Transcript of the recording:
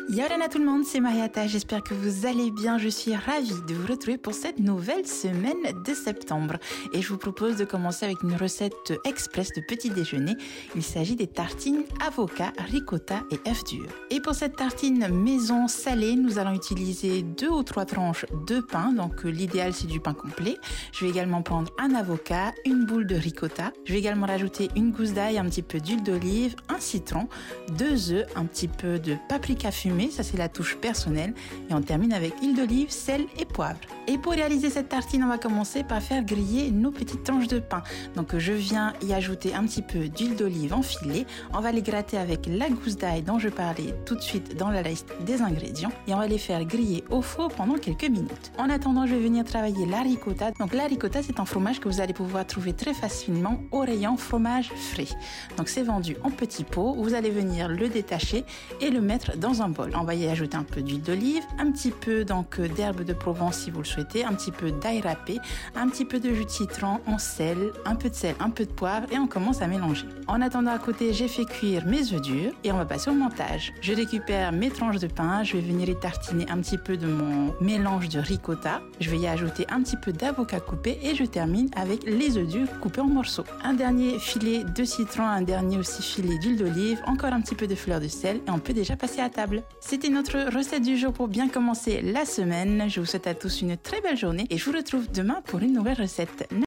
Yorana tout le monde, c'est Mariata, j'espère que vous allez bien, je suis ravie de vous retrouver pour cette nouvelle semaine de septembre et je vous propose de commencer avec une recette express de petit déjeuner. Il s'agit des tartines avocat, ricotta et œufs durs. Et pour cette tartine maison salée, nous allons utiliser 2 ou 3 tranches de pain, donc l'idéal c'est du pain complet. Je vais également prendre un avocat, une boule de ricotta, je vais également rajouter une gousse d'ail, un petit peu d'huile d'olive, un citron, 2 œufs, un petit peu de paprika fumé, ça c'est la touche personnelle, et on termine avec huile d'olive, sel et poivre. Et pour réaliser cette tartine, on va commencer par faire griller nos petites tranches de pain. Donc je viens y ajouter un petit peu d'huile d'olive en filet, on va les gratter avec la gousse d'ail dont je parlais tout de suite dans la liste des ingrédients, et on va les faire griller au four pendant quelques minutes. En attendant, je vais venir travailler la ricotta. Donc la ricotta, c'est un fromage que vous allez pouvoir trouver très facilement au rayon fromage frais. Donc c'est vendu en petits pots, vous allez venir le détacher et le mettre dans un bol. On va y ajouter un peu d'huile d'olive, un petit peu d'herbe de Provence si vous le souhaitez, un petit peu d'ail râpé, un petit peu de jus de citron, un peu de sel, un peu de poivre et on commence à mélanger. En attendant à côté, j'ai fait cuire mes œufs durs et on va passer au montage. Je récupère mes tranches de pain, je vais venir y tartiner un petit peu de mon mélange de ricotta, je vais y ajouter un petit peu d'avocat coupé et je termine avec les œufs durs coupés en morceaux. Un dernier filet de citron, un dernier aussi filet d'huile d'olive, encore un petit peu de fleur de sel et on peut déjà passer à table. C'était notre recette du jour pour bien commencer la semaine. Je vous souhaite à tous une très belle journée et je vous retrouve demain pour une nouvelle recette.